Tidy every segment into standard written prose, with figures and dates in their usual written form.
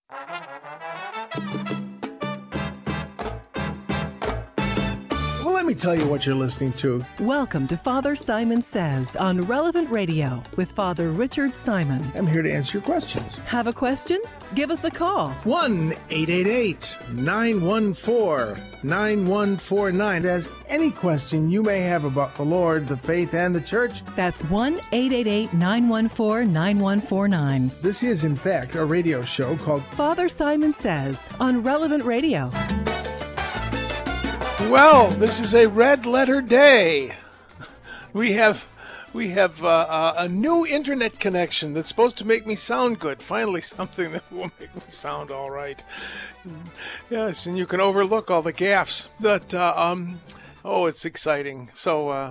Well, let me tell you what you're listening to. Welcome to Father Simon Says on Relevant Radio with Father Richard Simon. I'm here to answer your questions. Have a question? Give us a call. 1-888-914-9149. As any question you may have about the Lord, the faith, and the church. That's 1-888-914-9149. This is, in fact, a radio show called Father Simon Says on Relevant Radio. Well, this is a red letter day. We have a new internet connection that's supposed to make me sound good. Finally, something that will make me sound all right. Yes, and you can overlook all the gaffes. But it's exciting. So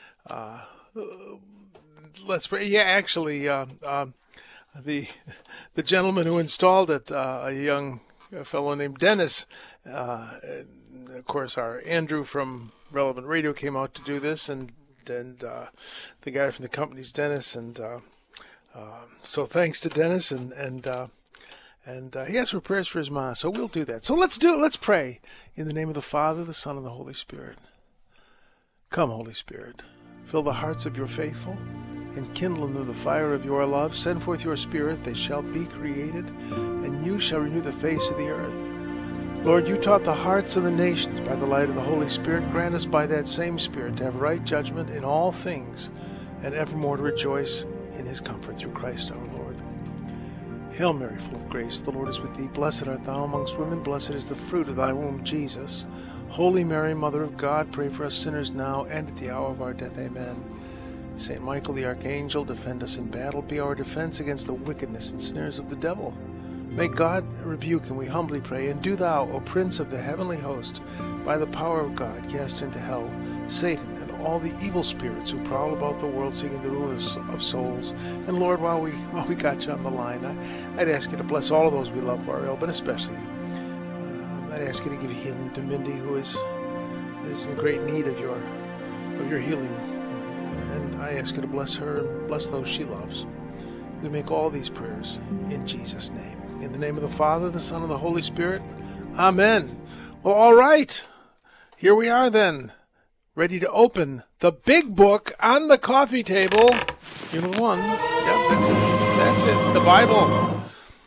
let's pray. Yeah, actually, the gentleman who installed it, a young fellow named Dennis. Of course, our Andrew from Relevant Radio came out to do this, and the guy from the company's Dennis, and so thanks to Dennis, and he asked for prayers for his mom, so we'll do that. So let's pray in the name of the Father, the Son, and the Holy Spirit. Come, Holy Spirit, fill the hearts of your faithful, and kindle in them the fire of your love. Send forth your Spirit, they shall be created, and you shall renew the face of the earth. Lord, you taught the hearts of the nations by the light of the Holy Spirit. Grant us by that same Spirit to have right judgment in all things, and evermore to rejoice in his comfort through Christ our Lord. Hail Mary, full of grace, the Lord is with thee. Blessed art thou amongst women, blessed is the fruit of thy womb, Jesus. Holy Mary, Mother of God, pray for us sinners now and at the hour of our death. Amen. Saint Michael the Archangel, defend us in battle. Be our defense against the wickedness and snares of the devil. May God rebuke, and we humbly pray, and do thou, O Prince of the heavenly host, by the power of God, cast into hell Satan and all the evil spirits who prowl about the world seeking the ruin of souls. And Lord, while we got you on the line, I'd ask you to bless all of those we love who are ill, but especially I'd ask you to give healing to Mindy, who is in great need of your healing. And I ask you to bless her and bless those she loves. We make all these prayers in Jesus' name. In the name of the Father, the Son, and the Holy Spirit. Amen. Well, all right. Here we are then, ready to open the big book on the coffee table. Unit 1. Yep, that's it. That's it. The Bible.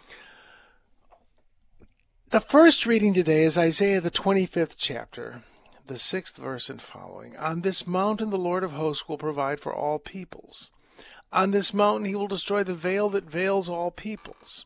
The first reading today is Isaiah, the 25th chapter, the 6th verse and following. On this mountain the Lord of hosts will provide for all peoples. On this mountain he will destroy the veil that veils all peoples.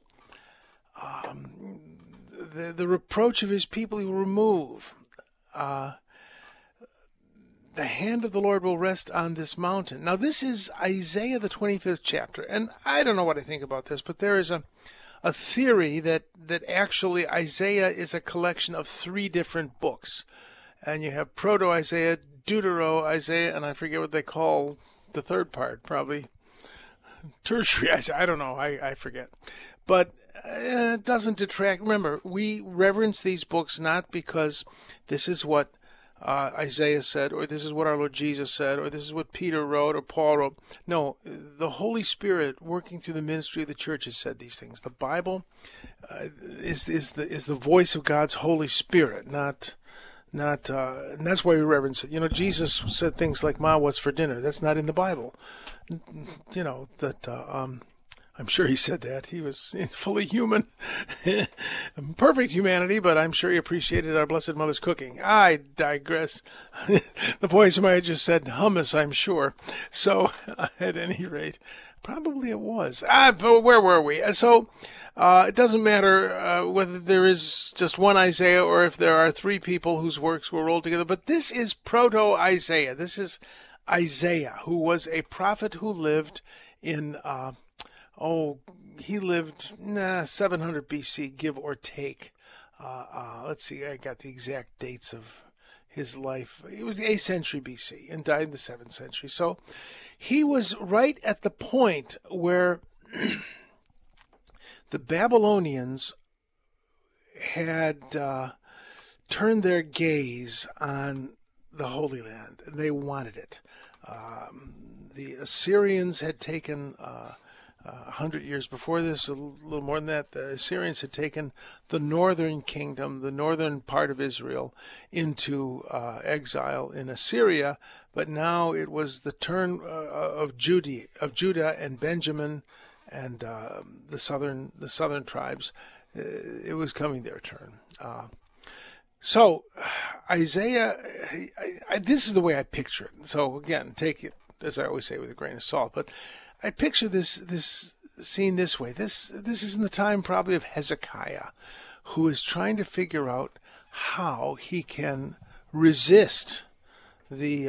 The reproach of his people he will remove. The hand of the Lord will rest on this mountain. Now this is Isaiah the 25th chapter, and I don't know what I think about this, but there is a theory that actually Isaiah is a collection of 3 different books. And you have Proto-Isaiah, Deutero-Isaiah, and I forget what they call the third part, probably Tertiary Isaiah. I don't know, I forget. But it doesn't detract. Remember, we reverence these books not because this is what Isaiah said, or this is what our Lord Jesus said, or this is what Peter wrote, or Paul wrote. No, the Holy Spirit working through the ministry of the church has said these things. The Bible is the voice of God's Holy Spirit, not and that's why we reverence it. You know, Jesus said things like, "Ma, what's for dinner?" That's not in the Bible. You know that. I'm sure he said that. He was fully human, perfect humanity, but I'm sure he appreciated our Blessed Mother's cooking. I digress. The voice of my just said hummus, I'm sure. So, at any rate, probably it was. But where were we? So, it doesn't matter whether there is just one Isaiah or if there are 3 people whose works were rolled together, but this is Proto-Isaiah. This is Isaiah, who was a prophet who lived in... he lived 700 BC, give or take. Let's see, I got the exact dates of his life. It was the 8th century BC and died in the 7th century. So he was right at the point where the Babylonians had turned their gaze on the Holy Land. They wanted it. The Assyrians had taken 100 years before this, a little more than that, the Assyrians had taken the northern kingdom, the northern part of Israel, into exile in Assyria. But now it was the turn of Judah and Benjamin and the southern tribes. It was coming their turn. So Isaiah, this is the way I picture it. So again, take it, as I always say, with a grain of salt. But I picture this scene this way. This is in the time probably of Hezekiah, who is trying to figure out how he can resist the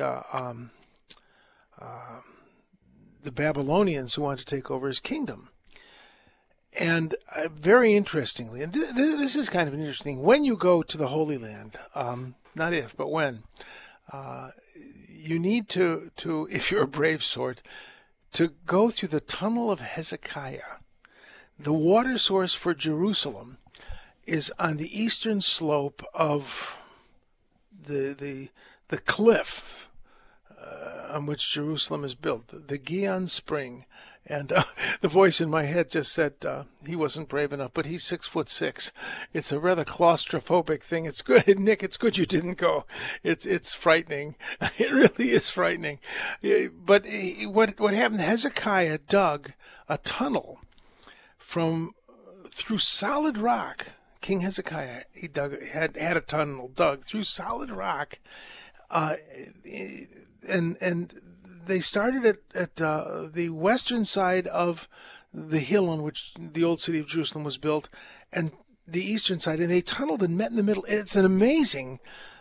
Babylonians who want to take over his kingdom. And very interestingly, and this is kind of interesting, when you go to the Holy Land, not if, but when, you need to, if you're a brave sort, to go through the tunnel of Hezekiah. The water source for Jerusalem is on the eastern slope of the cliff on which Jerusalem is built, the Gihon Spring. And the voice in my head just said he wasn't brave enough, but he's 6'6". It's a rather claustrophobic thing. It's good, Nick. It's good you didn't go. It's frightening. It really is frightening. But what happened? Hezekiah dug a tunnel through solid rock. King Hezekiah had a tunnel dug through solid rock, and they started at the western side of the hill on which the old city of Jerusalem was built, and the eastern side, and they tunneled and met in the middle. It's an amazing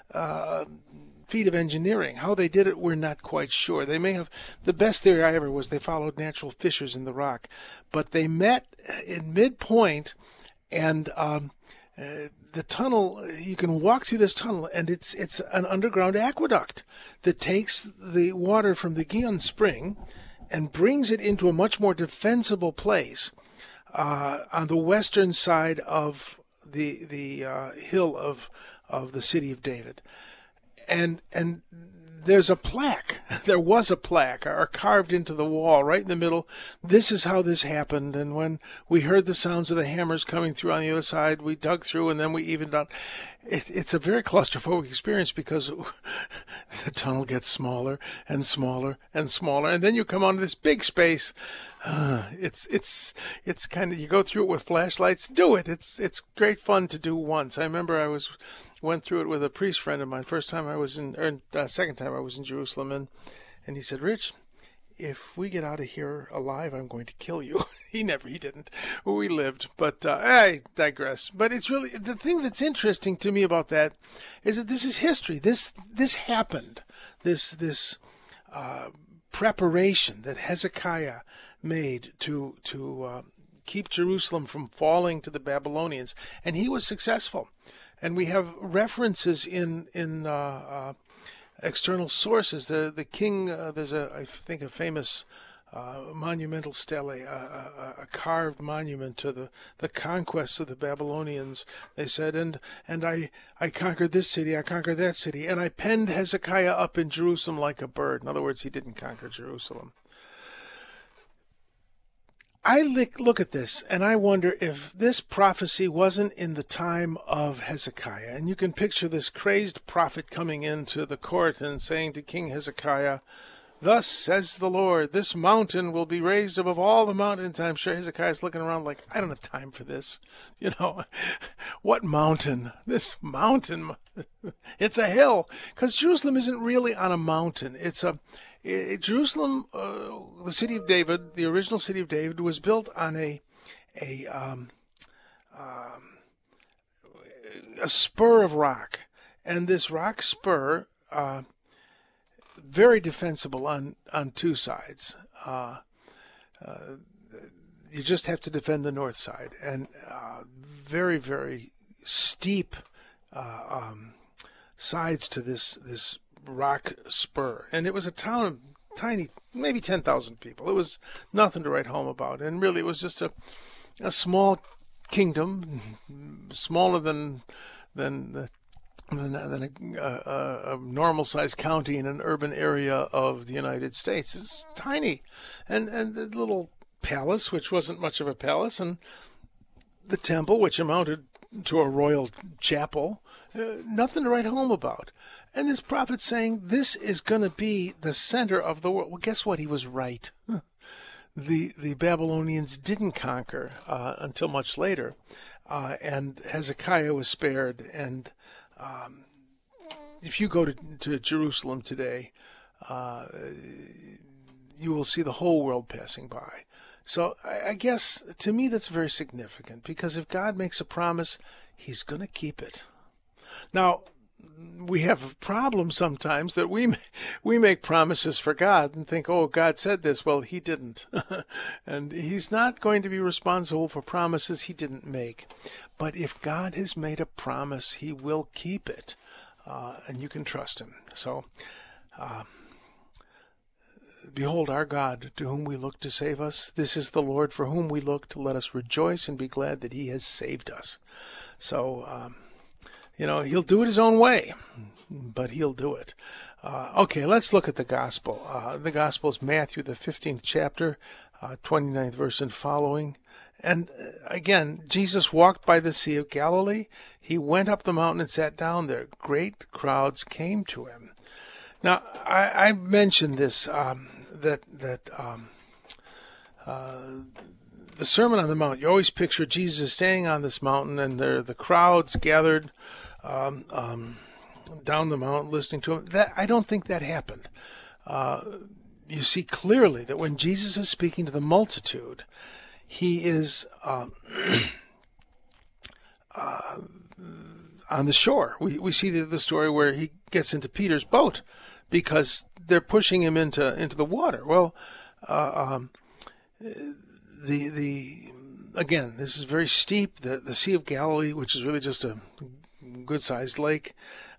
feat of engineering. How they did it, we're not quite sure. They may have, the best theory I ever was they followed natural fissures in the rock, but they met in midpoint, and the tunnel, you can walk through this tunnel, and it's an underground aqueduct that takes the water from the Gihon Spring and brings it into a much more defensible place on the western side of the hill of the city of David. And there's a plaque. There was a plaque carved into the wall right in the middle. This is how this happened. And when we heard the sounds of the hammers coming through on the other side, we dug through and then we evened out. It's a very claustrophobic experience because the tunnel gets smaller and smaller and smaller. And then you come onto this big space. It's kind of, you go through it with flashlights. Do it. It's great fun to do once. I remember went through it with a priest friend of mine. Second time I was in Jerusalem, and he said, "Rich, if we get out of here alive, I'm going to kill you." He didn't. We lived, but I digress. But it's really, the thing that's interesting to me about that is that this is history. This happened. This preparation that Hezekiah made to keep Jerusalem from falling to the Babylonians, and he was successful. And we have references in external sources. The king, there's I think a famous monumental stele, a carved monument to the conquests of the Babylonians. They said, and I conquered this city, I conquered that city, and I penned Hezekiah up in Jerusalem like a bird. In other words, he didn't conquer Jerusalem. I look at this and I wonder if this prophecy wasn't in the time of Hezekiah. And you can picture this crazed prophet coming into the court and saying to King Hezekiah, "Thus says the Lord, this mountain will be raised above all the mountains." I'm sure Hezekiah's looking around like, I don't have time for this. What mountain? This mountain. It's a hill. Because Jerusalem isn't really on a mountain. Jerusalem, the city of David, the original city of David, was built on a spur of rock, and this rock spur, very defensible on two sides. You just have to defend the north side, and very, very steep sides to this rock spur. And it was a town of tiny, maybe 10,000 people. It was nothing to write home about, and really it was just a small kingdom, smaller than a normal-sized county in an urban area of the United States. It's tiny, and the little palace, which wasn't much of a palace, and the temple, which amounted to a royal chapel. Nothing to write home about. And this prophet's saying this is going to be the center of the world. Well, guess what? He was right. The Babylonians didn't conquer until much later, and Hezekiah was spared. And if you go to Jerusalem today, you will see the whole world passing by. So I guess, to me, that's very significant, because if God makes a promise, he's going to keep it. Now, we have a problem sometimes that we make promises for God and think, oh, God said this. Well, he didn't. And he's not going to be responsible for promises he didn't make. But if God has made a promise, he will keep it. And you can trust him. So, behold our God, to whom we look to save us. This is the Lord for whom we look, to let us rejoice and be glad that he has saved us. So, he'll do it his own way, but he'll do it. Okay, let's look at the gospel. The gospel is Matthew, the 15th chapter, 29th verse and following. And again, Jesus walked by the Sea of Galilee. He went up the mountain and sat down there. Great crowds came to him. Now, I mentioned this, the Sermon on the Mount. You always picture Jesus standing on this mountain, and there are the crowds gathered down the mountain listening to him. I don't think that happened. You see clearly that when Jesus is speaking to the multitude, he is on the shore. We see the story where he gets into Peter's boat because they're pushing him into the water. Well, again, this is very steep. The Sea of Galilee, which is really just a good-sized lake,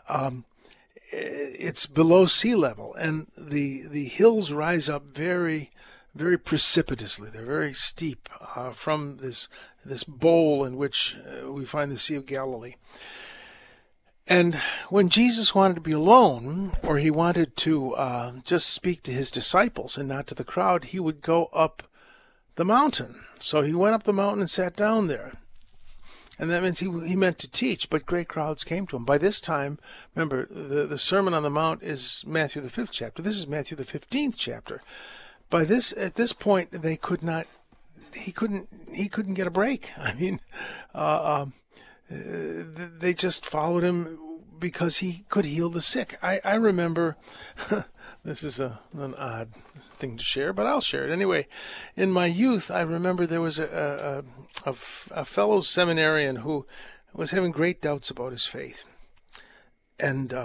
it's below sea level, and the hills rise up very, very precipitously. They're very steep from this bowl in which we find the Sea of Galilee. And when Jesus wanted to be alone, or he wanted to just speak to his disciples and not to the crowd, he would go up the mountain. So he went up the mountain and sat down there. And that means he meant to teach, but great crowds came to him. By this time, remember, the Sermon on the Mount is Matthew the 5th chapter. This is Matthew the 15th chapter. At this point, he couldn't get a break. I mean, they just followed him because he could heal the sick. I remember, this is an odd thing to share, but I'll share it anyway. In my youth, I remember there was a fellow seminarian who was having great doubts about his faith, and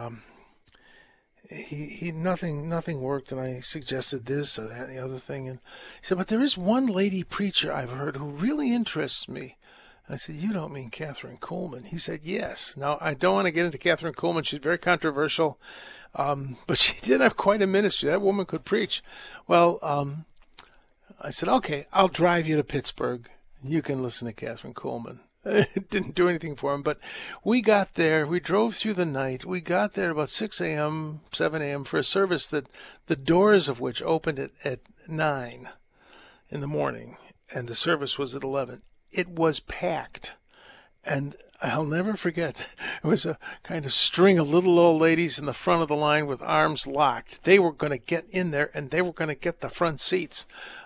nothing worked. And I suggested this or that and the other thing, and he said, "But there is one lady preacher I've heard who really interests me." I said, "You don't mean Catherine Kuhlman?" He said, "Yes." Now, I don't want to get into Catherine Kuhlman. She's very controversial, but she did have quite a ministry. That woman could preach. Well, I said, "Okay, I'll drive you to Pittsburgh. You can listen to Catherine Kuhlman." It didn't do anything for him, but we got there. We drove through the night. We got there about 6 a.m., 7 a.m. for a service that the doors of which opened at 9 in the morning, and the service was at 11. It was packed, and I'll never forget, it was a kind of string of little old ladies in the front of the line with arms locked. They were going to get in there, and they were going to get the front seats.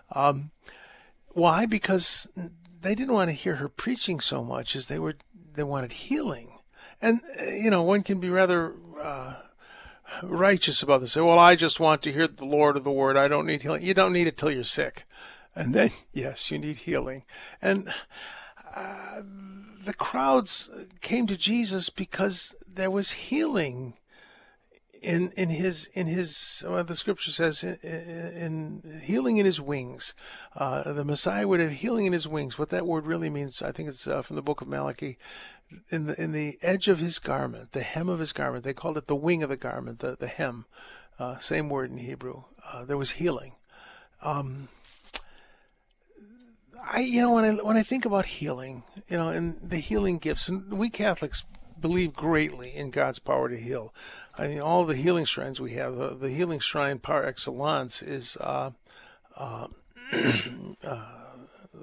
Why? Because they didn't want to hear her preaching so much as they wanted healing. And, one can be rather righteous about this. Say, well, I just want to hear the Lord of the Word. I don't need healing. You don't need it till you're sick. And then, yes, you need healing. And the crowds came to Jesus because there was healing in his the scripture says in healing in his wings. The Messiah would have healing in his wings. What that word really means, I think it's from the book of Malachi. In the edge of his garment, the hem of his garment, they called it the wing of the garment, the hem. Same word in Hebrew. There was healing. When I think about healing, and the healing gifts, and we Catholics believe greatly in God's power to heal. I mean, all the healing shrines we have, the healing shrine par excellence is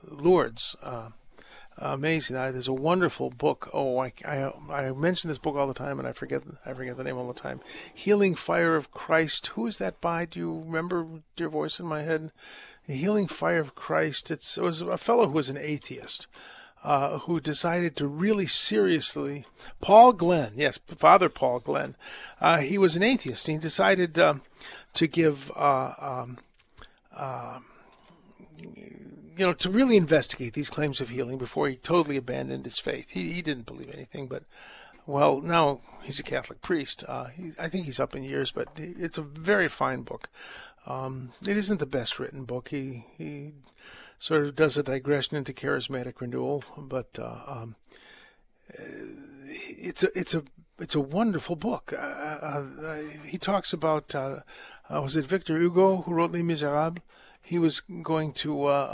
Lourdes. Amazing. There's a wonderful book. Oh, I mention this book all the time, and I forget the name all the time. Healing Fire of Christ. Who is that by? Do you remember, dear voice in my head? The Healing Fire of Christ. It was a fellow who was an atheist, who decided to really seriously, Paul Glenn, yes, Father Paul Glenn. He was an atheist. And he decided to give. To really investigate these claims of healing before he totally abandoned his faith. He didn't believe anything, but, well, now he's a Catholic priest. I think he's up in years, but it's a very fine book. It isn't the best written book. He sort of does a digression into charismatic renewal, but it's a wonderful book. He talks about was it Victor Hugo who wrote Les Miserables? He was going to,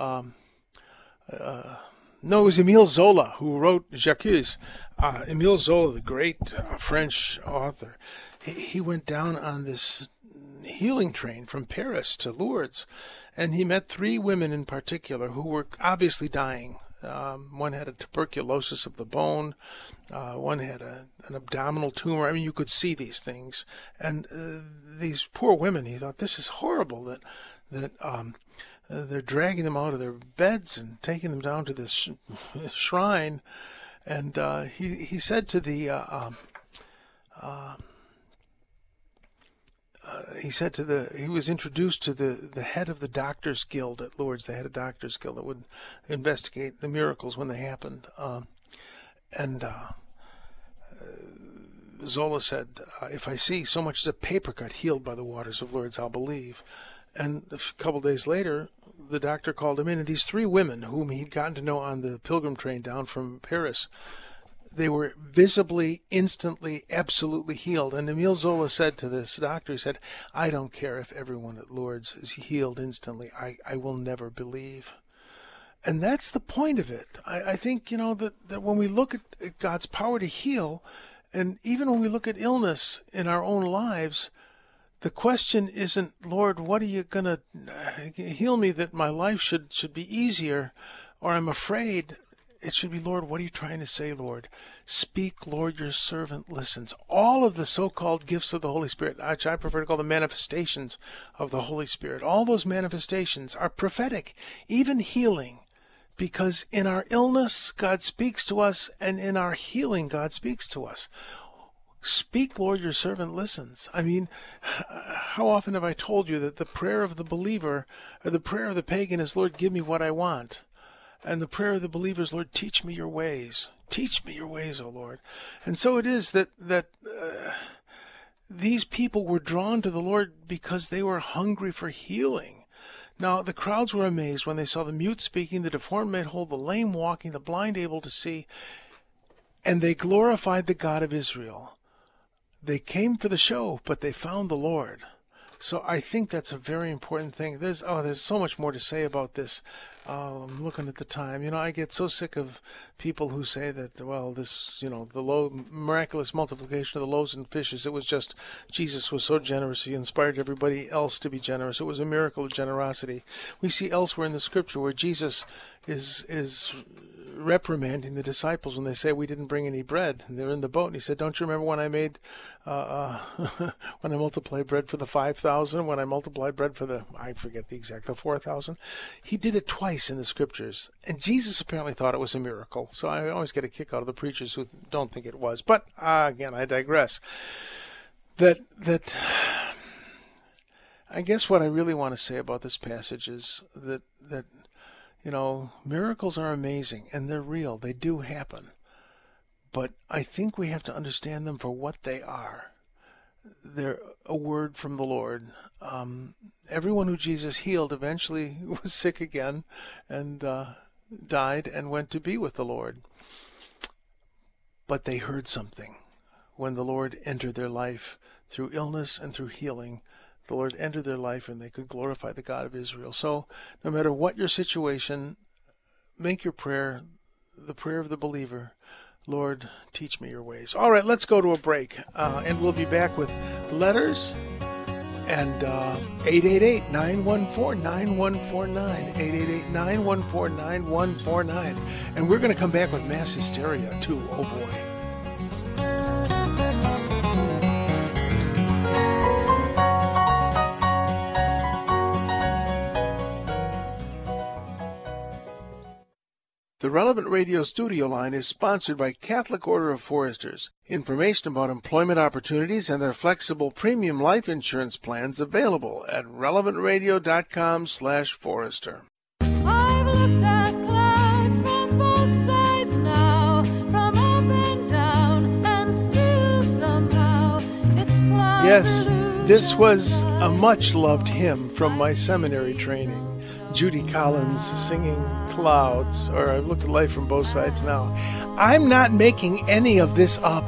no, it was Émile Zola who wrote J'accuse. Émile Zola, the great French author, he went down on this healing train from Paris to Lourdes, and he met 3 women in particular who were obviously dying. One had a tuberculosis of the bone. One had an abdominal tumor. I mean, you could see these things. And these poor women, he thought, this is horrible that they're dragging them out of their beds and taking them down to this shrine. And he said to the he was introduced to the head of the Doctors Guild at Lourdes. They had a Doctors Guild that would investigate the miracles when they happened. Zola said, if I see so much as a paper cut healed by the waters of Lourdes, I'll believe. And a couple days later, the doctor called him in, and these 3 women whom he'd gotten to know on the pilgrim train down from Paris, they were visibly, instantly, absolutely healed. And Émile Zola said to this doctor, he said, I don't care if everyone at Lourdes is healed instantly. I will never believe. And that's the point of it. I think, that when we look at God's power to heal, and even when we look at illness in our own lives, the question isn't, Lord, what are you going to heal me that my life should be easier, or I'm afraid. It should be, Lord, what are you trying to say, Lord? Speak, Lord, your servant listens. All of the so-called gifts of the Holy Spirit, which I prefer to call the manifestations of the Holy Spirit, all those manifestations are prophetic, even healing, because in our illness, God speaks to us, and in our healing, God speaks to us. Speak, Lord, your servant listens. I mean, how often have I told you that the prayer of the believer, or the prayer of the pagan is, Lord, give me what I want. And the prayer of the believer is, Lord, teach me your ways. Teach me your ways, O Lord. And so it is that these people were drawn to the Lord because they were hungry for healing. Now, the crowds were amazed when they saw the mute speaking, the deformed made whole, the lame walking, the blind able to see, and they glorified the God of Israel. They came for the show, but they found the Lord. So I think that's a very important thing. There's so much more to say about this. I'm looking at the time. I get so sick of people who say that, well, this, the miraculous multiplication of the loaves and fishes, it was just Jesus was so generous. He inspired everybody else to be generous. It was a miracle of generosity. We see elsewhere in the scripture where Jesus is reprimanding the disciples when they say, we didn't bring any bread, and they're in the boat, and he said, don't you remember when I made when I multiplied bread for the 5,000, when I multiplied bread for the 4,000? He did it twice in the scriptures, and Jesus apparently thought it was a miracle. So I always get a kick out of the preachers who don't think it was. But again, I digress. That I guess what I really want to say about this passage is that miracles are amazing, and they're real. They do happen. But I think we have to understand them for what they are. They're a word from the Lord. Everyone who Jesus healed eventually was sick again and died and went to be with the Lord. But they heard something. When the Lord entered their life through illness and through healing, the Lord entered their life and they could glorify the God of Israel. So no matter what your situation, make your prayer the prayer of the believer. Lord, teach me your ways. All right, let's go to a break, and we'll be back with letters And 888-914-9149, 888-914-9149. And we're going to come back with Mass Hysteria, too. Oh, boy. The Relevant Radio studio line is sponsored by Catholic Order of Foresters. Information about employment opportunities and their flexible premium life insurance plans available at relevantradio.com/forester. I've looked at clouds from both sides now, from up and down, and still somehow it's clouds. Yes, this was a much-loved hymn from my seminary training. Judy Collins singing Clouds, or I've looked at life from both sides now. I'm not making any of this up.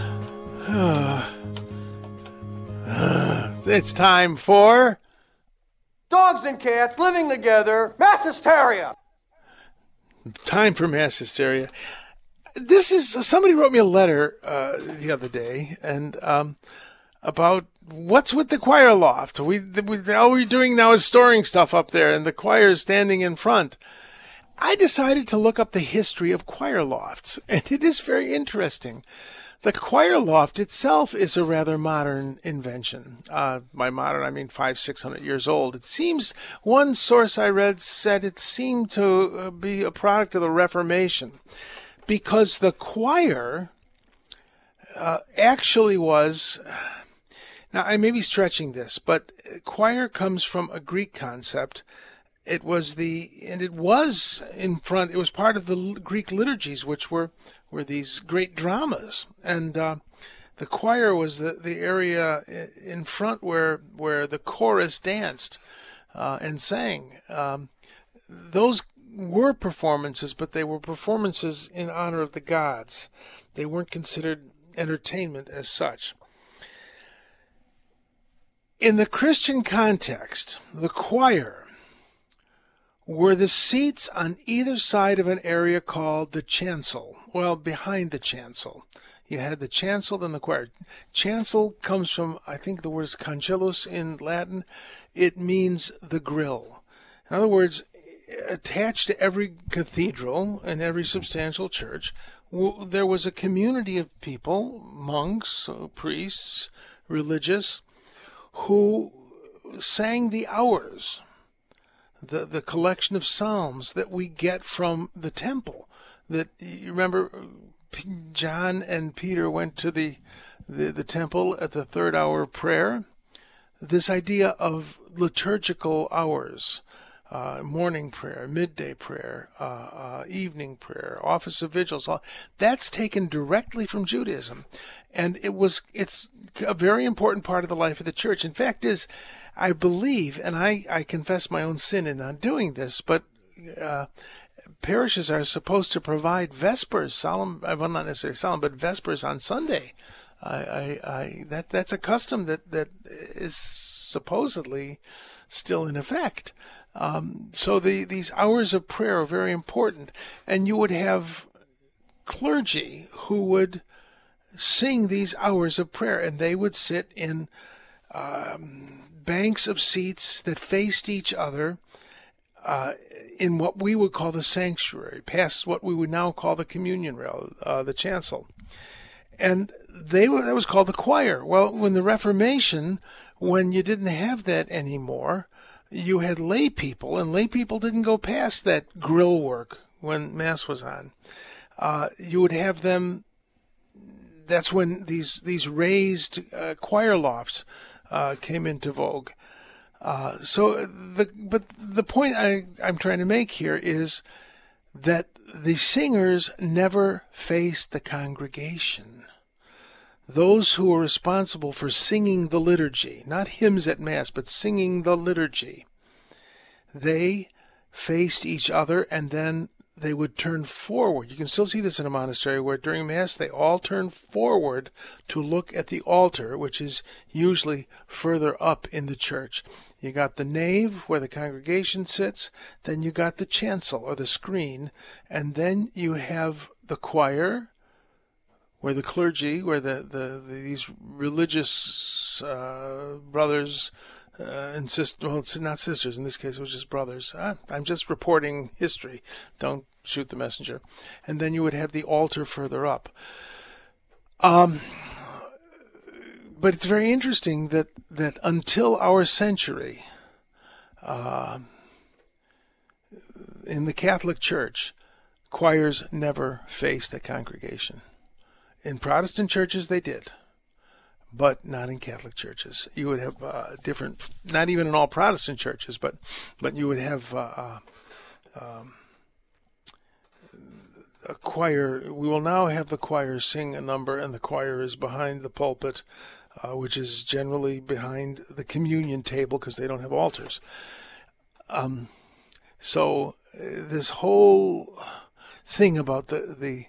It's time for Dogs and cats living together, mass hysteria. Time for Mass Hysteria. This is, somebody wrote me a letter the other day, and about what's with the choir loft. All we're doing now is storing stuff up there, and the choir is standing in front. I decided to look up the history of choir lofts, and it is very interesting. The choir loft itself is a rather modern invention. By modern, I mean 500-600 years old. It seems, one source I read said it seemed to be a product of the Reformation, because the choir actually was... Now, I may be stretching this, but choir comes from a Greek concept. It was part of the Greek liturgies, which were these great dramas. And the choir was the area in front where the chorus danced and sang. Those were performances, but they were performances in honor of the gods. They weren't considered entertainment as such. In the Christian context, the choir were the seats on either side of an area called the chancel. Well, behind the chancel. You had the chancel, then the choir. Chancel comes from, I think the word is cancellus in Latin. It means the grill. In other words, attached to every cathedral and every substantial church, there was a community of people, monks, priests, religious, who sang the hours, the collection of psalms that we get from the temple. That, you remember, John and Peter went to the temple at the third hour of prayer. This idea of liturgical hours, morning prayer, midday prayer, evening prayer, office of vigils, that's taken directly from Judaism. And it's a very important part of the life of the church. In fact, I believe, and I confess my own sin in not doing this, but parishes are supposed to provide vespers, solemn, well, not necessarily solemn, but vespers on Sunday. That's a custom that is supposedly still in effect. So these hours of prayer are very important, and you would have clergy who would sing these hours of prayer, and they would sit in banks of seats that faced each other in what we would call the sanctuary, past what we would now call the communion rail, the chancel. And that was called the choir. Well, when the Reformation, when you didn't have that anymore, you had lay people, and lay people didn't go past that grill work when Mass was on. You would have them. That's when these raised choir lofts came into vogue. But the point I'm trying to make here is that the singers never faced the congregation. Those who were responsible for singing the liturgy, not hymns at Mass, but singing the liturgy, they faced each other, and then they would turn forward. You can still see this in a monastery where during Mass they all turn forward to look at the altar, which is usually further up in the church. You got the nave where the congregation sits, then you got the chancel or the screen, and then you have the choir where the clergy, where these religious brothers and sisters, well, it's not sisters, in this case it was just brothers. I'm just reporting history. Don't shoot the messenger. And then you would have the altar further up. But it's very interesting that until our century, in the Catholic Church, choirs never faced the congregation. In Protestant churches, they did, but not in Catholic churches. You would have different, not even in all Protestant churches, but you would have a choir. We will now have the choir sing a number, and the choir is behind the pulpit, which is generally behind the communion table because they don't have altars. So this whole thing about the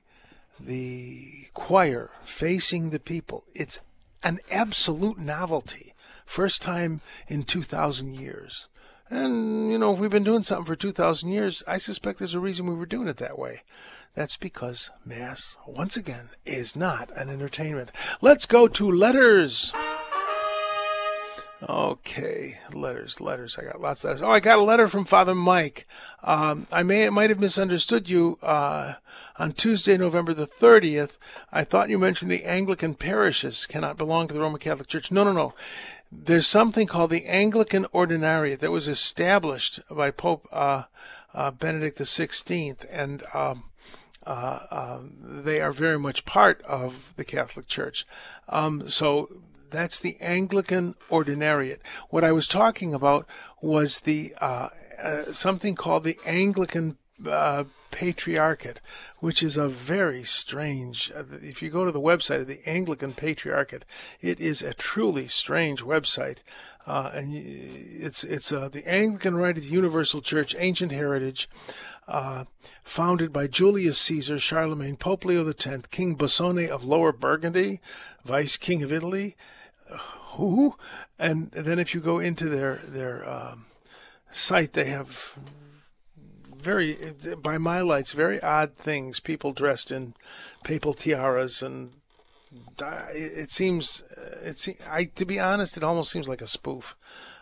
choir facing the people, it's an absolute novelty. First time in 2,000 years. And, if we've been doing something for 2,000 years, I suspect there's a reason we were doing it that way. That's because Mass, once again, is not an entertainment. Let's go to letters. Okay, letters. I got lots of letters. Oh, I got a letter from Father Mike. I might have misunderstood you. On Tuesday, November the 30th, I thought you mentioned the Anglican parishes cannot belong to the Roman Catholic Church. No. There's something called the Anglican Ordinariate that was established by Pope Benedict XVI, and they are very much part of the Catholic Church. So that's the Anglican Ordinariate. What I was talking about was the something called the Anglican Patriarchate, which is a very strange. If you go to the website of the Anglican Patriarchate, it is a truly strange website, and it's the Anglican Rite of the Universal Church, ancient heritage. Founded by Julius Caesar, Charlemagne, Pope Leo X, King Bosone of Lower Burgundy, Vice King of Italy. Who? And then if you go into their site, they have very, by my lights, very odd things. People dressed in papal tiaras, and it seems, to be honest, it almost seems like a spoof.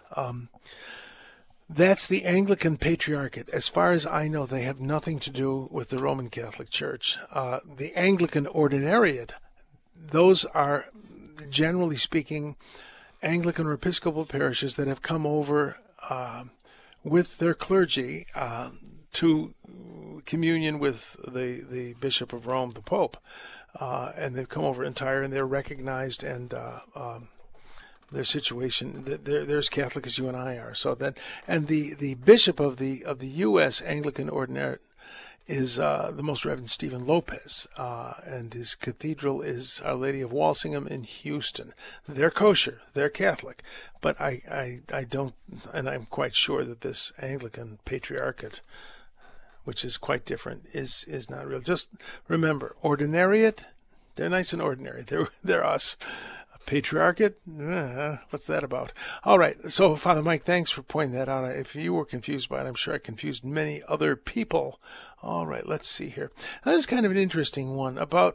That's the Anglican Patriarchate. As far as I know, they have nothing to do with the Roman Catholic Church. The Anglican Ordinariate, those are, generally speaking, Anglican or Episcopal parishes that have come over with their clergy to communion with the Bishop of Rome, the Pope. And they've come over entire, and they're recognized, and their situation, they're as Catholic as you and I are. So that, and the bishop of the U.S. Anglican Ordinariate is the Most Reverend Stephen Lopez, and his cathedral is Our Lady of Walsingham in Houston. They're kosher, they're Catholic, but I don't, and I'm quite sure that this Anglican Patriarchate, which is quite different, is not real. Just remember, Ordinariate, they're nice and ordinary. They're us. Patriarchate? What's that about? All right. So, Father Mike, thanks for pointing that out. If you were confused by it, I'm sure I confused many other people. All right. Let's see here. Now, this is kind of an interesting one about,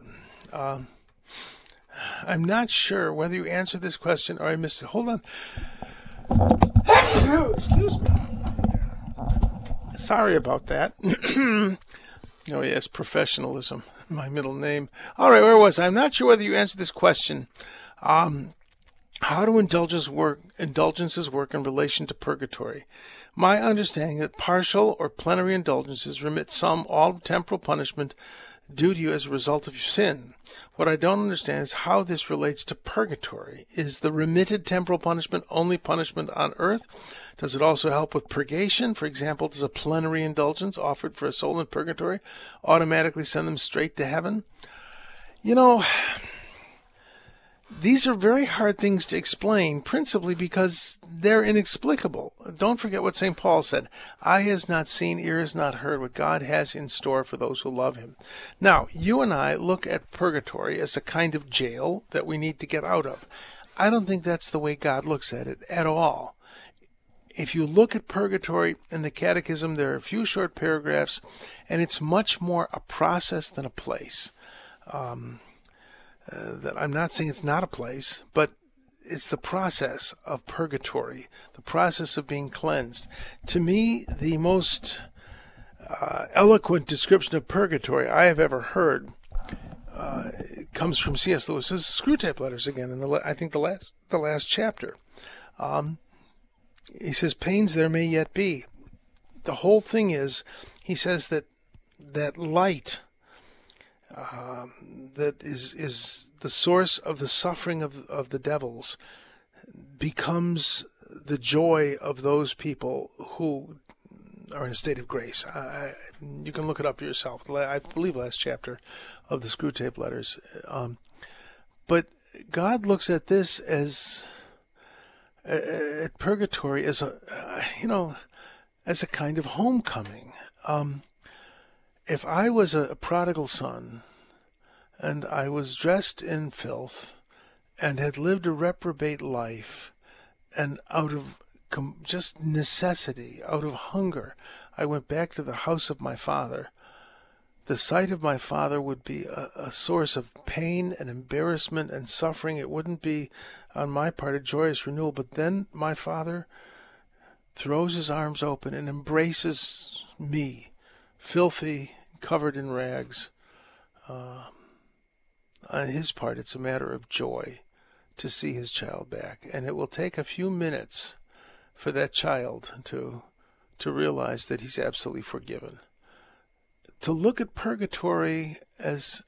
I'm not sure whether you answered this question or I missed it. Hold on. Excuse me. Sorry about that. Oh, yes, professionalism, my middle name. All right, where was I? I'm not sure whether you answered this question. How do indulgences work in relation to purgatory? My understanding that partial or plenary indulgences remit some all temporal punishment due to you as a result of your sin. What I don't understand is how this relates to purgatory. Is the remitted temporal punishment only punishment on earth? Does it also help with purgation? For example, does a plenary indulgence offered for a soul in purgatory automatically send them straight to heaven? These are very hard things to explain, principally because they're inexplicable. Don't forget what St. Paul said. Eye has not seen, ear has not heard what God has in store for those who love him. Now, you and I look at purgatory as a kind of jail that we need to get out of. I don't think that's the way God looks at it at all. If you look at purgatory in the Catechism, there are a few short paragraphs, and it's much more a process than a place. that I'm not saying it's not a place, but it's the process of purgatory, the process of being cleansed. To me, the most eloquent description of purgatory I have ever heard comes from C.S. Lewis's Screwtape Letters again, in I think the last chapter. He says, "Pains there may yet be." The whole thing is, he says that light that is the source of the suffering of the devils becomes the joy of those people who are in a state of grace. You can look it up yourself. I believe last chapter of the Screwtape Letters. But God looks at this as at purgatory as as a kind of homecoming. If I was a prodigal son and I was dressed in filth and had lived a reprobate life, and out of just necessity, out of hunger, I went back to the house of my father, the sight of my father would be a source of pain and embarrassment and suffering. It wouldn't be, on my part, a joyous renewal. But then my father throws his arms open and embraces me, filthy, covered in rags. On his part, it's a matter of joy to see his child back. And it will take a few minutes for that child to realize that he's absolutely forgiven. To look at purgatory as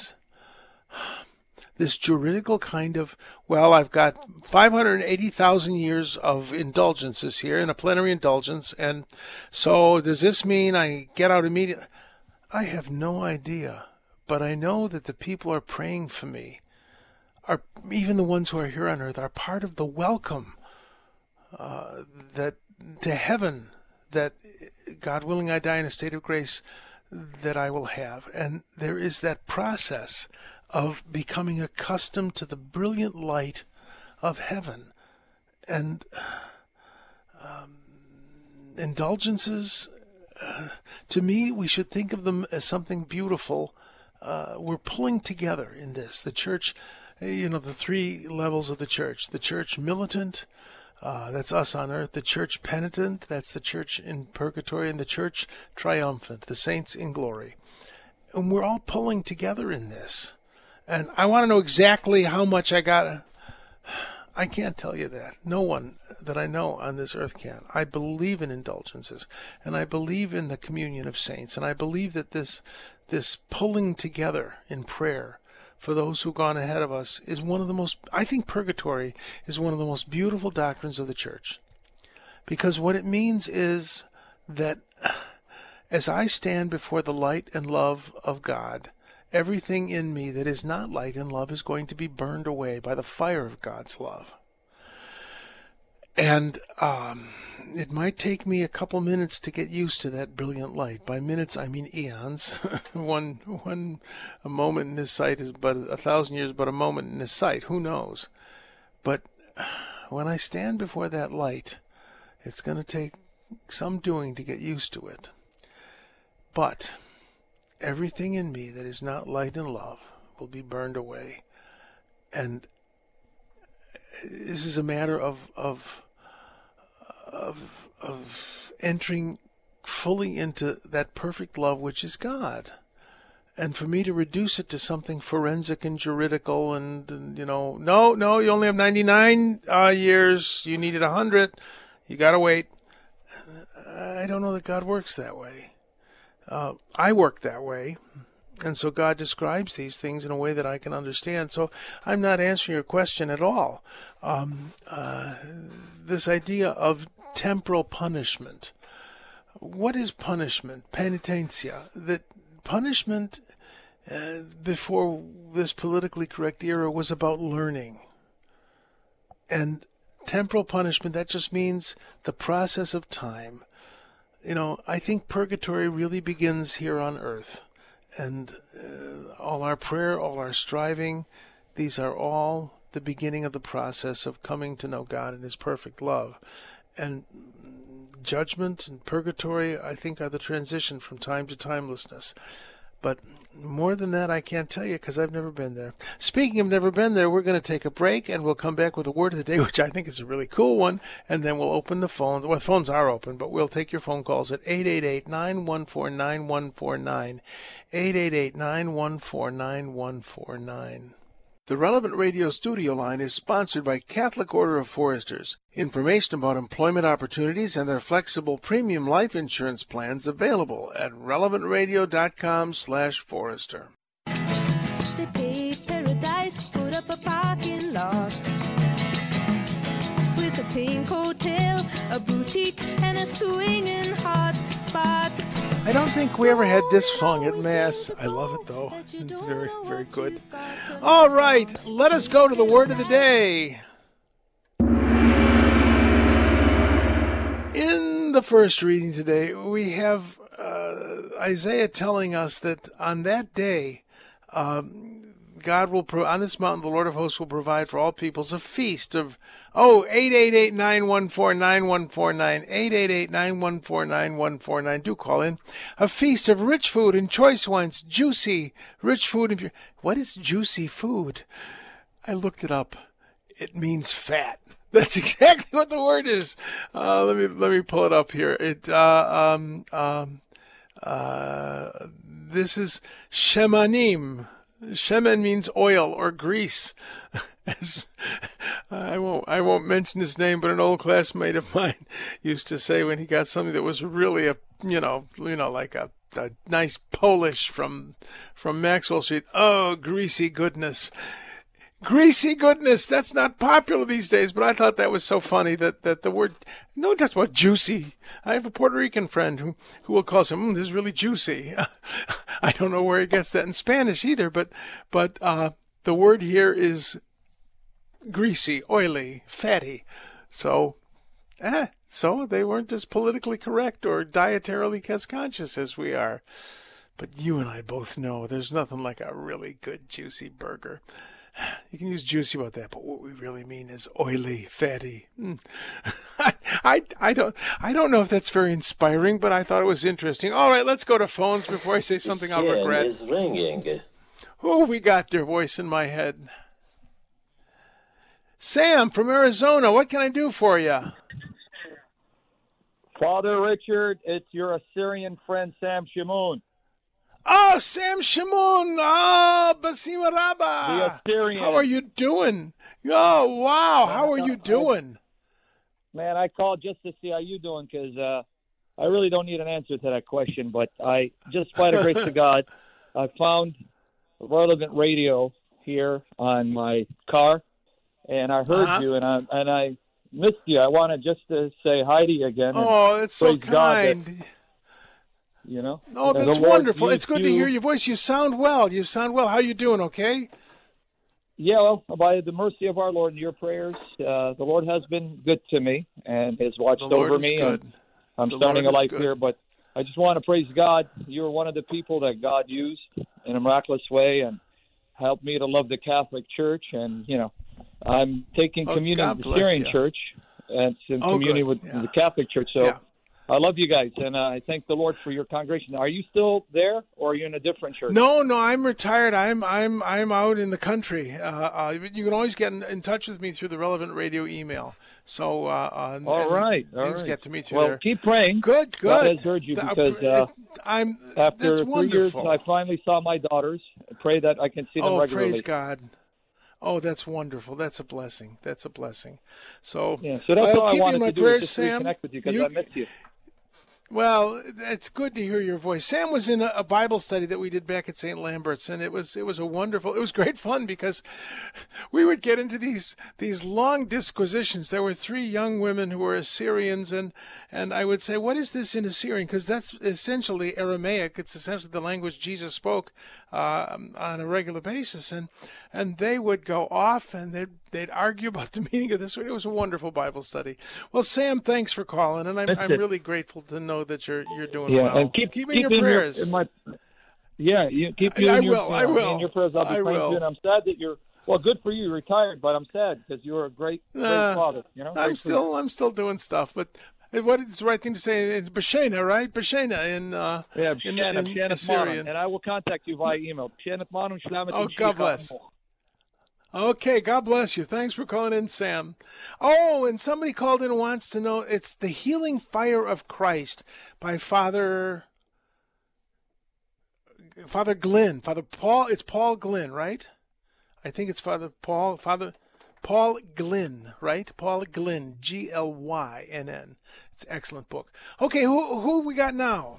this juridical kind of, well, I've got 580,000 years of indulgences here in a plenary indulgence, and so does this mean I get out immediately? I have no idea, but I know that the people who are praying for me, are even the ones who are here on earth, are part of the welcome that to heaven, that God willing I die in a state of grace, that I will have. And there is that process of becoming accustomed to the brilliant light of heaven. And indulgences, to me, we should think of them as something beautiful. We're pulling together in this. The church, the three levels of the church militant, that's us on earth, the church penitent, that's the church in purgatory, and the church triumphant, the saints in glory. And we're all pulling together in this. And I want to know exactly how much I got. I can't tell you that. No one that I know on this earth can. I believe in indulgences, and I believe in the communion of saints, and I believe that this pulling together in prayer for those who've gone ahead of us is one of the most, I think purgatory is one of the most beautiful doctrines of the church. Because what it means is that as I stand before the light and love of God, everything in me that is not light and love is going to be burned away by the fire of God's love. And it might take me a couple minutes to get used to that brilliant light. By minutes, I mean eons. A moment in His sight is but 1,000 years, but a moment in His sight. Who knows? But when I stand before that light, it's going to take some doing to get used to it. But everything in me that is not light and love will be burned away. And this is a matter of entering fully into that perfect love which is God. And for me to reduce it to something forensic and juridical and no, you only have 99 years, you needed 100, you got to wait. I don't know that God works that way. I work that way, and so God describes these things in a way that I can understand. So I'm not answering your question at all. This idea of temporal punishment. What is punishment? Penitentia. That punishment before this politically correct era was about learning. And temporal punishment, that just means the process of time. I think purgatory really begins here on earth. And all our prayer, all our striving, these are all the beginning of the process of coming to know God in His perfect love. And judgment and purgatory, I think, are the transition from time to timelessness. But more than that, I can't tell you because I've never been there. Speaking of never been there, we're going to take a break, and we'll come back with a word of the day, which I think is a really cool one, and then we'll open the phone. Well, the phones are open, but we'll take your phone calls at 888-914-9149, 888-914-9149. The Relevant Radio studio line is sponsored by Catholic Order of Foresters. Information about employment opportunities and their flexible premium life insurance plans available at relevantradio.com/forester. They paved paradise, put up a parking lot with a pink hotel, a boutique, and a swinging hot spot. I don't think we ever had this song at Mass. I love it, though. Very, very good. All right, let us go to the word of the day. In the first reading today, we have Isaiah telling us that on that day, God will, on this mountain, the Lord of hosts will provide for all peoples a feast of, 888-914-9149, 888-914-9149. Do call in. A feast of rich food and choice wines, juicy, rich food. And what is juicy food? I looked it up. It means fat. That's exactly what the word is. Let me pull it up here. This is shemanim. Shemen means oil or grease. I won't mention his name, but an old classmate of mine used to say when he got something that was really like a nice Polish from Maxwell Street. Oh, greasy goodness. Greasy goodness. That's not popular these days, but I thought that was so funny that the word, no, that's what juicy. I have a Puerto Rican friend who will call some, this is really juicy. I don't know where he gets that in Spanish either, but the word here is greasy, oily, fatty. So they weren't as politically correct or dietarily conscious as we are. But you and I both know there's nothing like a really good juicy burger. You can use juicy about that, but what we really mean is oily, fatty. I don't know if that's very inspiring, but I thought it was interesting. All right, let's go to phones before I say something I'll regret. Is ringing. Who we got their voice in my head? Sam from Arizona. What can I do for you? Father Richard, it's your Assyrian friend Sam Shimon. Oh, Sam Shimon. Oh, Basima Rabba. The Assyrian. How are you doing? Oh, wow. How are you doing? Man, I called just to see how you doing because I really don't need an answer to that question. But just by the grace of God, I found Relevant Radio here on my car, and I heard you, and I missed you. I wanted just to say hi to you again. Oh, that's so kind. Oh, that's wonderful. It's good to hear your voice. You sound well. How you doing, okay? Yeah, well, by the mercy of our Lord and your prayers, the Lord has been good to me and has watched over me. And I'm starting a life here, but I just want to praise God. You're one of the people that God used in a miraculous way and helped me to love the Catholic Church. And, I'm taking communion with the Syrian Church and in communion with the Catholic Church. So I love you guys, and I thank the Lord for your congregation. Are you still there, or are you in a different church? No, I'm retired. I'm out in the country. You can always get in touch with me through the Relevant Radio email. So all right, get to me through there. Well, keep praying. Good. God has heard you because after 3 years, I finally saw my daughters. I pray that I can see them regularly. Praise God. Oh, that's wonderful. That's a blessing. So that's all I wanted to do is just reconnect with you because I missed you. Well, it's good to hear your voice. Sam was in a Bible study that we did back at St. Lambert's, and it was great fun because we would get into these long disquisitions. There were 3 young women who were Assyrians, and I would say, what is this in Assyrian? Because that's essentially Aramaic. It's essentially the language Jesus spoke on a regular basis, and they would go off and they'd argue about the meaning of this. It was a wonderful Bible study. Well, Sam, thanks for calling, and I'm really grateful to know that you're doing well. And keep me in your prayers. Keep me in your prayers. I'll be praying too. And I'm sad that you're good for you. You're retired, but I'm sad because you're a great father. I'm still doing stuff, but What is the right thing to say? It's Bashena, right? Bashena in Syrian. And I will contact you via email. Oh, God bless. Okay, God bless you. Thanks for calling in, Sam. Oh, and somebody called in and wants to know, it's The Healing Fire of Christ by Father Glynn. Father Paul, it's Paul Glynn, right? I think it's Father Paul Glynn, right? Paul Glynn, Glynn. It's an excellent book. Okay, who we got now?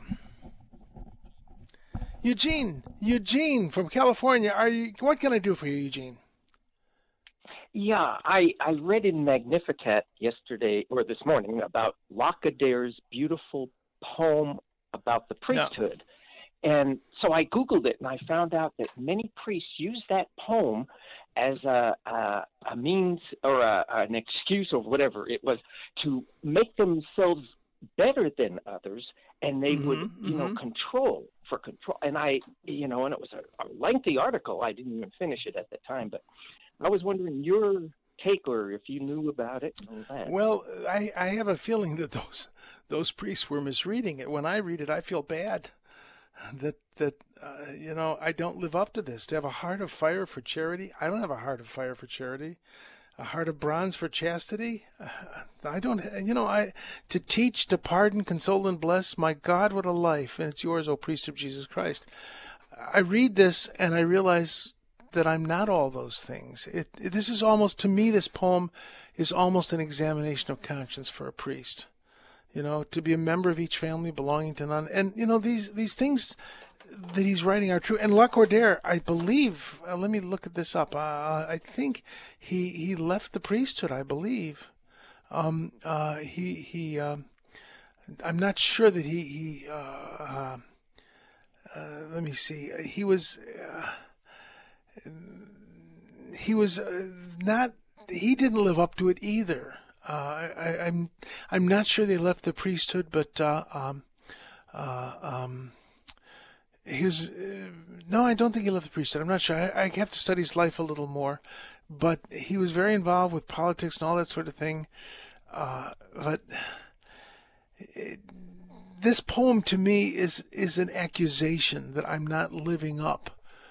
Eugene from California. What can I do for you, Eugene? Yeah, I read in Magnificat yesterday or this morning about Lacaudere's beautiful poem about the priesthood. Yeah. And so I Googled it, and I found out that many priests use that poem as a means or an excuse or whatever it was to make themselves better than others, and they would, control. And and it was a lengthy article. I didn't even finish it at the time, but I was wondering your take, or if you knew about it. And all that. Well, I have a feeling that those priests were misreading it. When I read it, I feel bad that I don't live up to this. To have a heart of fire for charity, I don't have a heart of fire for charity. A heart of bronze for chastity, I don't. To teach, to pardon, console, and bless. My God, what a life! And it's yours, O priest of Jesus Christ. I read this and I realize that I'm not all those things. This is almost, to me, this poem is almost an examination of conscience for a priest. To be a member of each family belonging to none. And, these things that he's writing are true. And Lacordaire, I believe, let me look at this up. I think he left the priesthood, I believe. I'm not sure that let me see. He was not, he didn't live up to it either. I'm not sure they left the priesthood, but he was no, I don't think he left the priesthood. I'm not sure. I have to study his life a little more, but he was very involved with politics and all that sort of thing. But this poem to me is an accusation that I'm not living up.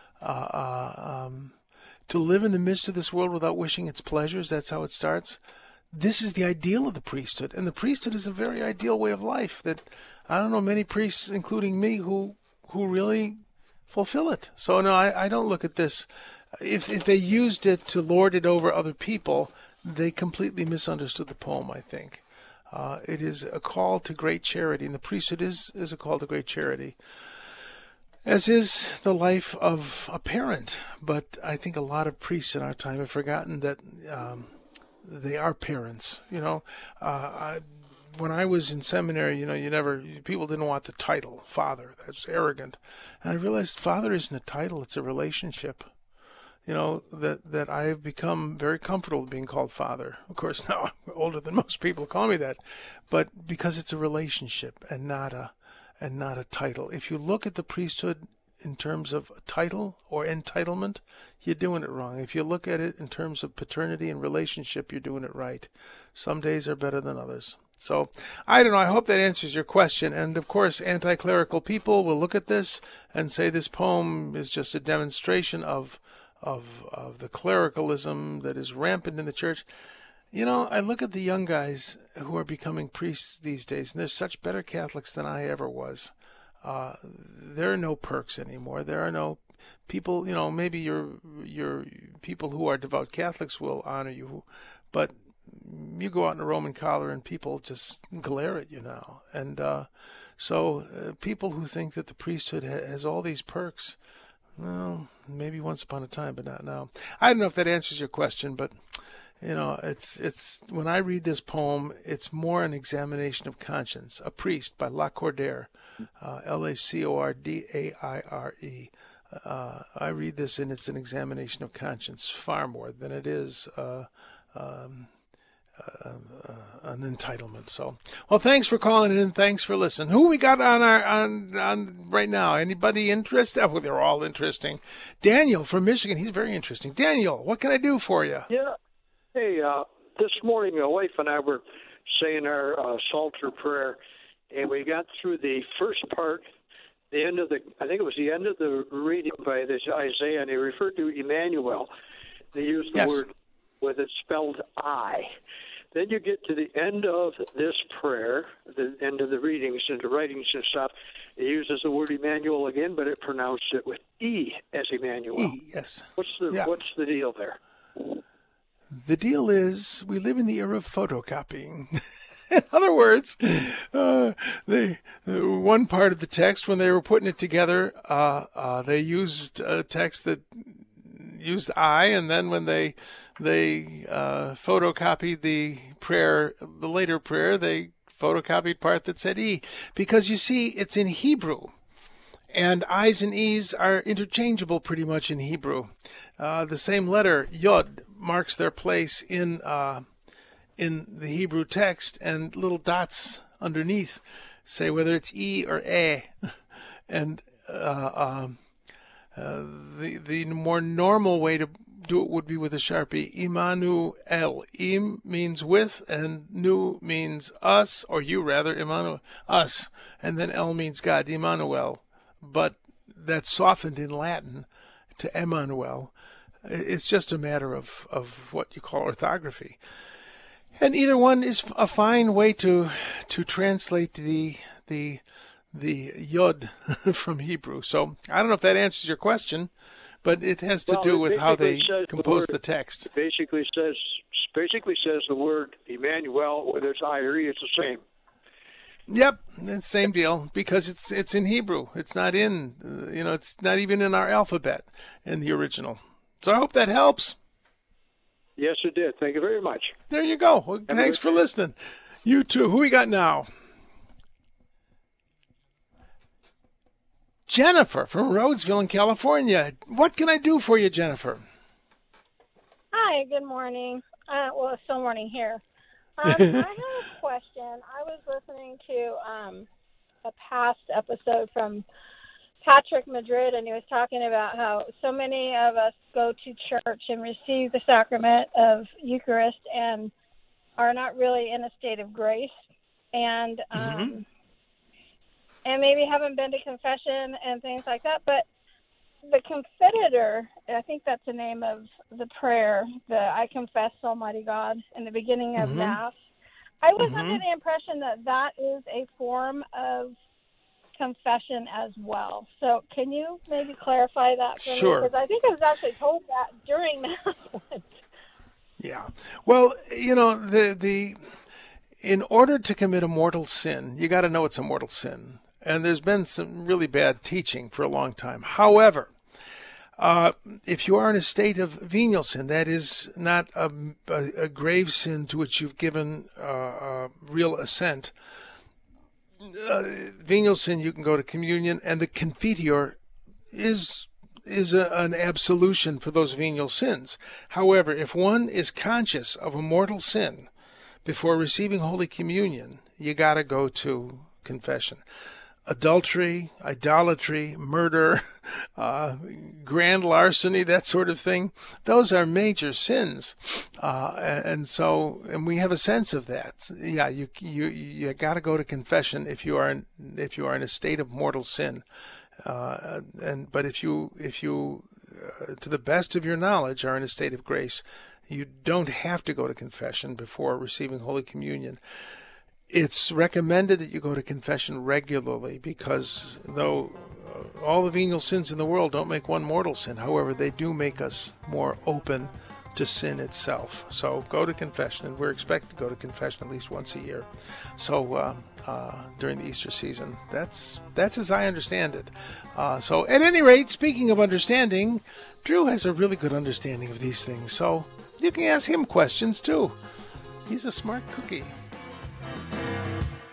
To live in the midst of this world without wishing its pleasures, that's how it starts. This is the ideal of the priesthood, and the priesthood is a very ideal way of life that I don't know many priests, including me, who really fulfill it. So no, I don't look at this. If they used it to lord it over other people, they completely misunderstood the poem, I think. It is a call to great charity, and the priesthood is a call to great charity, as is the life of a parent. But I think a lot of priests in our time have forgotten that they are parents. When I was in seminary, people didn't want the title father. That's arrogant. And I realized father isn't a title; it's a relationship. That I have become very comfortable with being called father. Of course, now I'm older than most people call me that, but because it's a relationship and not a title. If you look at the priesthood in terms of a title or entitlement, you're doing it wrong. If you look at it in terms of paternity and relationship, you're doing it right. Some days are better than others. So, I don't know. I hope that answers your question. And, of course, anti-clerical people will look at this and say this poem is just a demonstration of the clericalism that is rampant in the church. I look at the young guys who are becoming priests these days, and they're such better Catholics than I ever was. There are no perks anymore. There are no people, maybe your people who are devout Catholics will honor you, but you go out in a Roman collar and people just glare at you now. And so people who think that the priesthood has all these perks, well, maybe once upon a time, but not now. I don't know if that answers your question, but it's when I read this poem, it's more an examination of conscience. A Priest by Lacordaire, Lacordaire. I read this and it's an examination of conscience far more than it is an entitlement. So, well, thanks for calling in and thanks for listening. Who we got on right now? Anybody interested? Oh, they're all interesting. Daniel from Michigan. He's very interesting. Daniel, what can I do for you? Yeah. Hey, this morning my wife and I were saying our Psalter prayer, and we got through the first part, the end of I think it was the end of the reading by this Isaiah, and he referred to Emmanuel. They used the word with it spelled I. Then you get to the end of this prayer, the end of the readings and the writings and stuff. It uses the word Emmanuel again, but it pronounced it with E as Emmanuel. E, yes. What's the deal there? The deal is we live in the era of photocopying. In other words, one part of the text, when they were putting it together, they used a text that used I, and then when they photocopied the prayer, the later prayer, they photocopied part that said E. Because you see, it's in Hebrew, and I's and E's are interchangeable pretty much in Hebrew. The same letter, Yod, marks their place in the Hebrew text, and little dots underneath say whether it's E or E. And the more normal way to do it would be with a Sharpie. Immanuel. Im means with, and nu means us, or you rather, Immanuel, us. And then El means God, Immanuel. But that's softened in Latin to Emmanuel. It's just a matter of what you call orthography. And either one is a fine way to translate the Yod from Hebrew. So I don't know if that answers your question, but it has to do with how they compose the text. It basically says the word Emmanuel, whether it's I or E, it's the same. Yep, same deal, because it's in Hebrew. It's not in, it's not even in our alphabet in the original. So I hope that helps. Yes, it did. Thank you very much. There you go. Well, thanks for listening. You too. Who we got now? Jennifer from Rhodesville in California. What can I do for you, Jennifer? Hi, good morning. Well, it's still morning here. I have a question. I was listening to a past episode from Patrick Madrid, and he was talking about how so many of us go to church and receive the sacrament of Eucharist and are not really in a state of grace, and and maybe haven't been to confession and things like that. But the Confiteor, I think that's the name of the prayer, the I confess Almighty God in the beginning of Mass. I was under the impression that is a form of confession as well. So can you maybe clarify that for me? Because I think I was actually told that during Mass once. Yeah. Well, in order to commit a mortal sin, you got to know it's a mortal sin. And there's been some really bad teaching for a long time. However, if you are in a state of venial sin, that is not a grave sin to which you've given real assent, venial sin, you can go to communion, and the Confiteor is an absolution for those venial sins. However, if one is conscious of a mortal sin before receiving Holy Communion, you got to go to confession. Adultery, idolatry, murder, grand larceny, that sort of thing, those are major sins. And we have a sense of that. Yeah, you got to go to confession if you are in a state of mortal sin. But if you to the best of your knowledge are in a state of grace, you don't have to go to confession before receiving Holy Communion. It's recommended that you go to confession regularly, because though all the venial sins in the world don't make one mortal sin, however, they do make us more open to sin itself. So go to confession, and we're expected to go to confession at least once a year. So during the Easter season, that's as I understand it. So at any rate, speaking of understanding, Drew has a really good understanding of these things. So you can ask him questions too. He's a smart cookie.